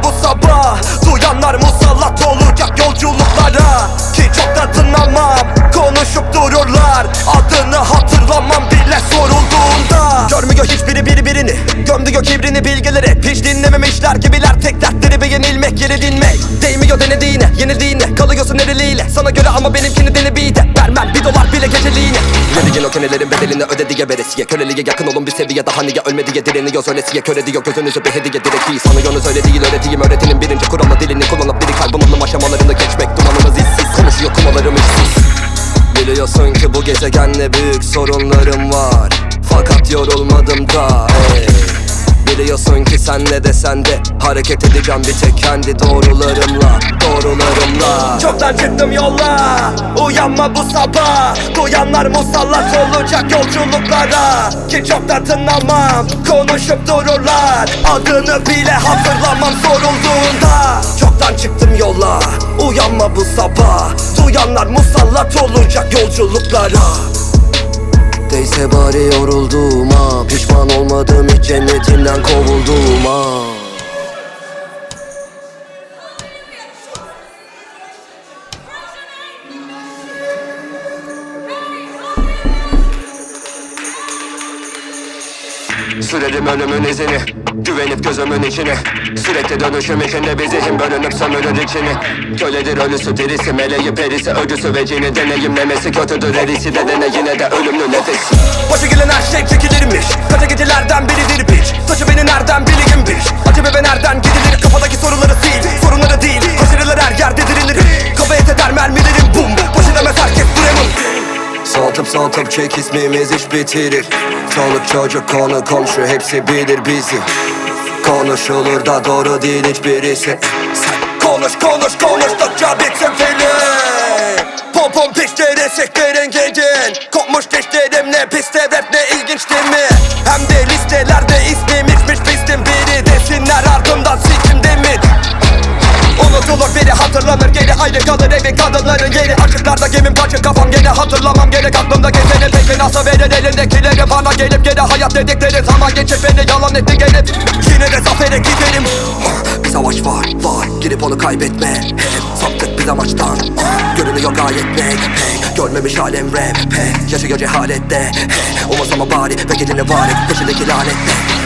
bu sabah. Duyanlar musallat olacak yolculuklara, ki çok da tınlamam, konuşup dururlar. Adını hatırlamam bile sorulduğunda. Görmüyor hiçbiri birbirini, gömdüyor kibrini bilgileri. Hiç dinlememişler gibiler, tek dertleri beğenilmek, yeri dinmek. Değmiyor denediğine, yenildiğine, kalıyorsun nereliyle. Sana göre ama benimkini deli beat'e vermem bir dolar bile geceliğine. Verdiğin o kenelerin bedelini ödediye veresiye. Köleliğe yakın olun bir seviye, daha niye ölmedi diye direniyor söylesiye. Kör ediyor gözünüzü bir hediye direkt iyi. Sanıyorsunuz öyle değil, öğreteyim öğretinin birinci kuralı. Dilini kullanıp biri kalbunun aşamalarında geçmek. Dumanımız işsiz, konuşuyor kumalarım işsiz. Biliyorsun ki bu gezegenle büyük sorunlarım var, fakat yorulmadım da Biliyorsun ki sen ne desen de hareket edeceğim bir tek kendi doğrularımla, doğrularımla. Çoktan çıktım yola, uyanma bu sabah. Duyanlar musallat olacak yolculuklara, ki çok da tınlamam, konuşup dururlar. Adını bile hatırlamam sorulduğunda. Çoktan çıktım yola, uyanma bu sabah. Duyanlar musallat olacak yolculuklara. Değse bari yorulduğuma, pişman olmadım hiç cennetinden kovulduğuma. Sürerim ölümün izini, güvenip gözümün içine. Sürekli dönüşüm içinde bir zihin bölünüp sömürür içini. Köledir ölüsü dirisi, meleği perisi, öcüsü ve cini. Deneyimlemesi kötüdür erisi de dene yine de ölümlü nefesi. Başa gelen her şey çekilirmiş, kaça gecelerden biridir biç. Saçı beni nereden bileyim biç, acaba ve nereden gidilir. Kafadaki soruları sil, sorunları değil. Başarılar her yerde dirilir, kafa et eder mermilerim bum. Boş edemez herkes duramın. Soğutup çek ismimiz iş bitirir. Çoluk çocuk konu komşu hepsi bilir bizi. Konuşulur da doğru değil hiçbirisi. Sen konuştukça bitsin film. Pompom dişleri siktirin gidin. Kopmuş dişlerim ne pis rap ne ilginç değil mi? Hem de listelerde ismim içmiş pistim biri. Desinler ardından sikim demir. Unutulur biri hatırlanır geri, ayrı kalır evin kadınların yeri. Açıklarda gemim kaçık kafam gene hatırlamam gerek. Aklımda gezeni tek nasıl verir elindekileri. Bana gelip geri hayat dedikleri zaman geçip beni yalan etti gelip. Yine de zafere giderim. Bir savaş var girip onu kaybetme. Hep saptık biz amaçtan, görünüyor gayet net. Görmemiş alem rap, yaşıyor cehalette. Umursama bari ve gelini var et peşindeki lanette.